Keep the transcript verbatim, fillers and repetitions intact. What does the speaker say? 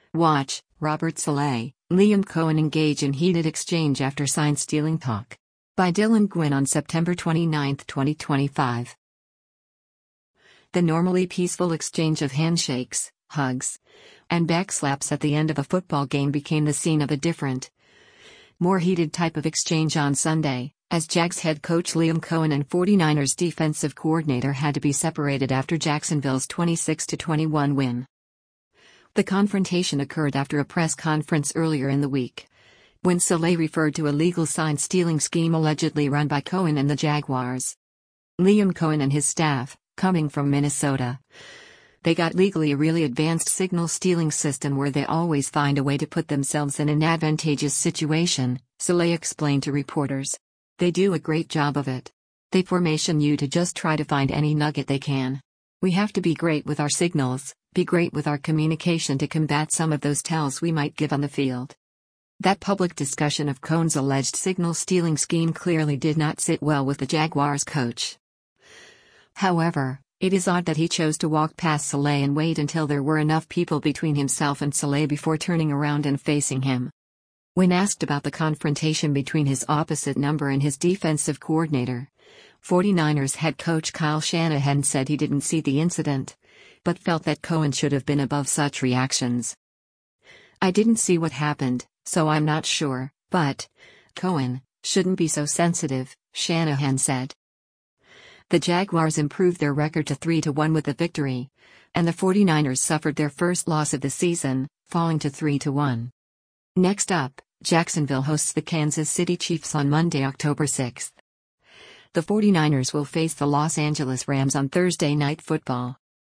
Watch, Robert Saleh, Liam Cohen engage in heated exchange after sign-stealing talk. By Dylan Gwynn on September twenty-ninth, twenty twenty-five. The normally peaceful exchange of handshakes, hugs, and backslaps at the end of a football game became the scene of a different, more heated type of exchange on Sunday, as Jags head coach Liam Cohen and forty-niners defensive coordinator had to be separated after Jacksonville's twenty-six to twenty-one win. The confrontation occurred after a press conference earlier in the week, when Saleh referred to a legal sign-stealing scheme allegedly run by Cohen and the Jaguars. Liam Cohen and his staff, coming from Minnesota, they got legally a really advanced signal-stealing system where they always find a way to put themselves in an advantageous situation, Saleh explained to reporters. They do a great job of it. They formation you to just try to find any nugget they can. We have to be great with our signals, be great with our communication to combat some of those tells we might give on the field. That public discussion of Cohen's alleged signal-stealing scheme clearly did not sit well with the Jaguars coach. However, it is odd that he chose to walk past Saleh and wait until there were enough people between himself and Saleh before turning around and facing him. When asked about the confrontation between his opposite number and his defensive coordinator, forty-niners head coach Kyle Shanahan said he didn't see the incident, but felt that Cohen should have been above such reactions. I didn't see what happened, so I'm not sure, but Cohen shouldn't be so sensitive, Shanahan said. The Jaguars improved their record to three to one with the victory, and the forty-niners suffered their first loss of the season, falling to three to one. Next up, Jacksonville hosts the Kansas City Chiefs on Monday, October sixth. The forty-niners will face the Los Angeles Rams on Thursday Night Football.